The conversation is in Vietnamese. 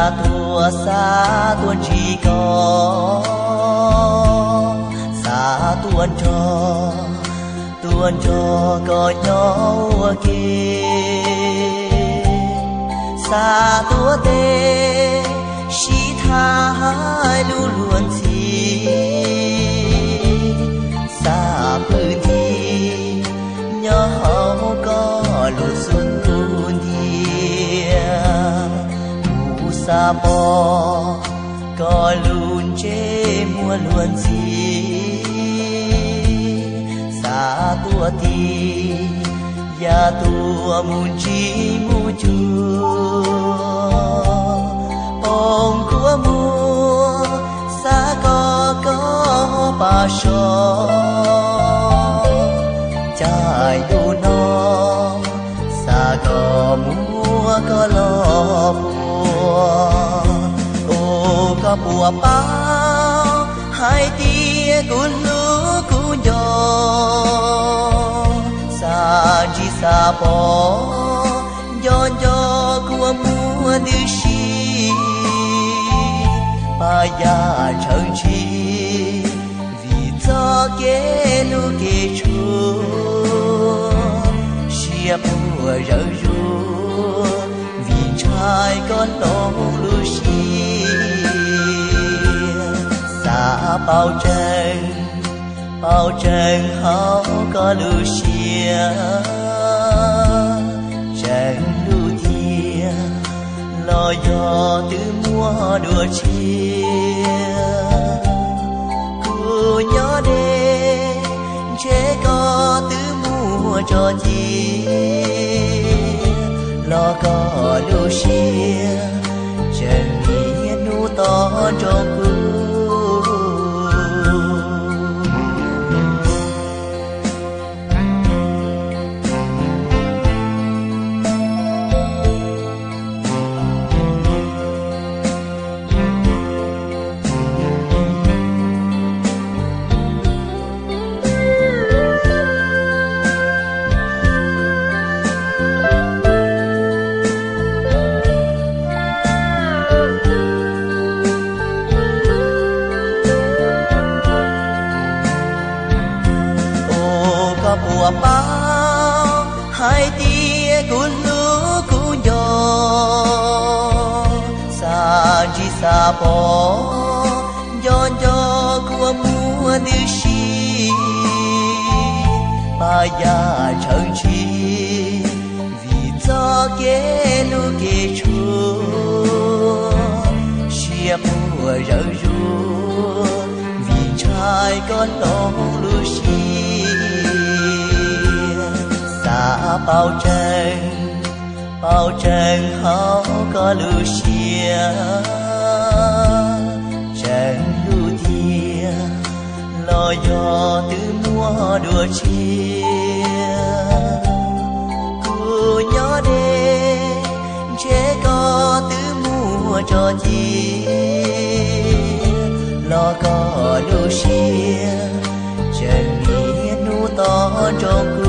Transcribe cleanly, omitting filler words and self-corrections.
xa tuôn chỉ có xa tuôn cho có nhau kia xa tua tê chỉ tha luôn luôn gì xaพื้นที่nhỏ có luôn xuân tuôn địa mù xa bò có luôn chế mua luôn gì xa tua ti ya tua mun chi mu chua ông của mua xa có ba so trái đu nó xa có mua có lo buồn ô có bùa bao hai tia cuốn lũ cuốn gió xa chỉ xa bỏ gió của mua đưa chi ba ya chẳng chi vì gió kế lu kế chua chia bùa rỡ rùa vì trai con nông lu chi xa bao trần hao có lu chia chẳng lu thia lo do từ mua đùa chia cô nhỏ đê chế có từ mua cho chi lo có lu chia chẳng nghĩ nu to trong cô bùa bao hai tia cuốn lũ cuốn gió xa chỉ xa bỏ gió của mua đưa chi ba ya chẳng chi vì gió kế lu kế chua chia bùa rỡ rùa vì trai con nông lu chi xa bao trần hao có lu chia chẳng lu thia lo do từ mua đùa chia cô nhỏ đê chế có từ mua cho chi lo có lu chia chẳng nghĩ nu to trong